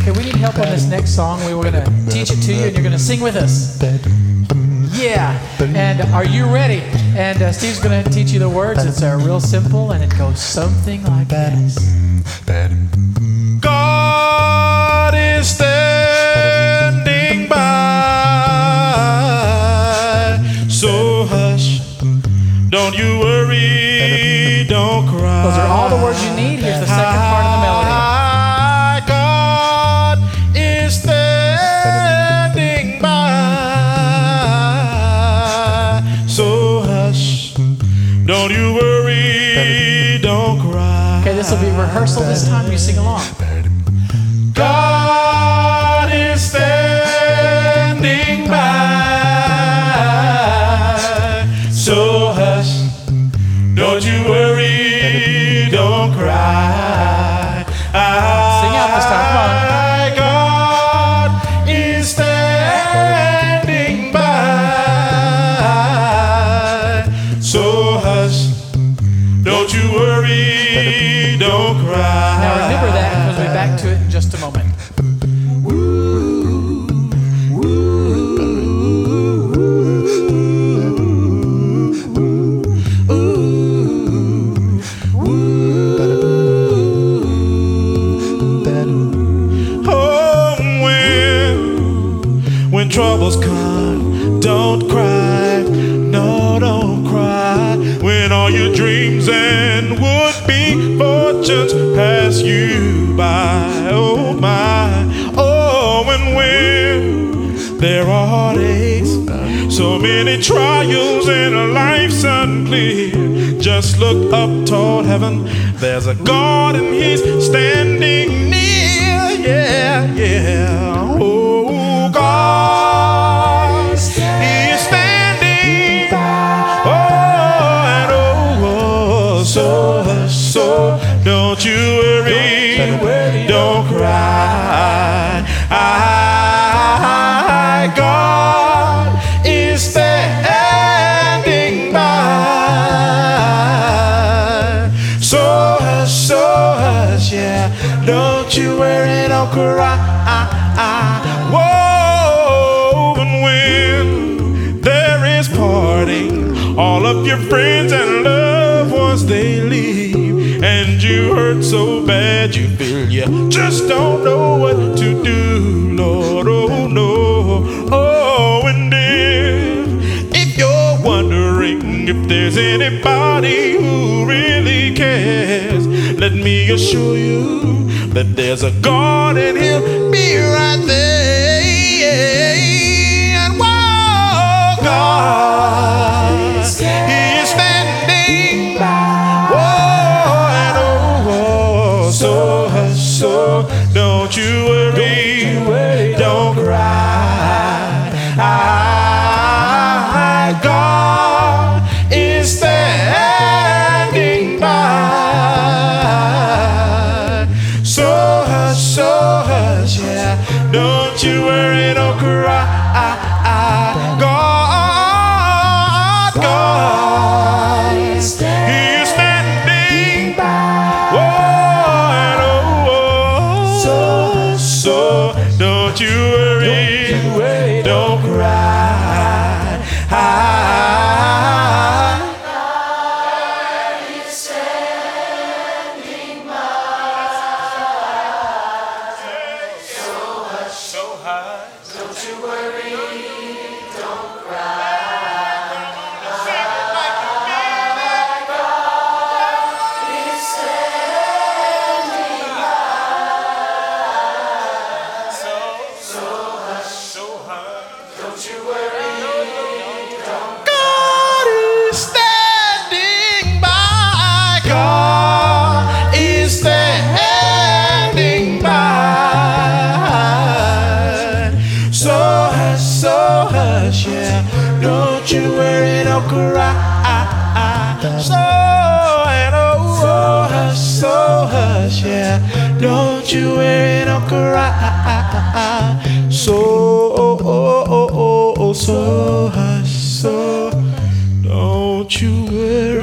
Okay, we need help on this next song. We were going to teach it to you, and you're going to sing with us. Yeah, and are you ready? And Steve's going to teach you the words. It's real simple, and it goes something like this. God is standing by, so hush, don't you worry, don't cry. Those are all the words you need. Here's the second part of the melody. God is standing by, so hush, don't you worry, don't cry. Okay, this will be rehearsal this time. You sing along. God is standing by, so hush, don't you worry, don't cry. Sing out this time, come on. God is standing by, so hush, don't you worry, don't cry. Now remember that, because we'll be back to it in just a moment. When troubles come, don't cry, no, don't cry. When all your dreams and would-be fortunes pass you by, oh my, oh, and when there are heartaches, so many trials and life's unclear, just look up toward heaven, there's a God and He's standing near, yeah, yeah, oh God, He is standing, oh, and oh, so, don't you worry, don't cry, God is standing by, so hush, yeah, don't you worry, don't cry, whoa, and when there is parting, all of your friends and loved ones, they leave, and you hurt so bad you feel you just don't know what to do, Lord, oh no, oh, and if you're wondering if there's anybody who really cares, let me assure you that there's a God and He'll be right there, and whoa, God, He is standing by, whoa, and oh, so don't you worry, don't cry, God is standing by, so hush, yeah, don't you worry, don't cry, God is standing by, whoa, and oh, so don't you worry, don't cry. Don't you worry, don't cry. God is standing by. So hush, don't you worry, don't cry. God is standing by. God is standing by. So hush, yeah, don't you worry, don't cry. So hush, yeah, don't you worry, don't cry. So hush, don't you worry.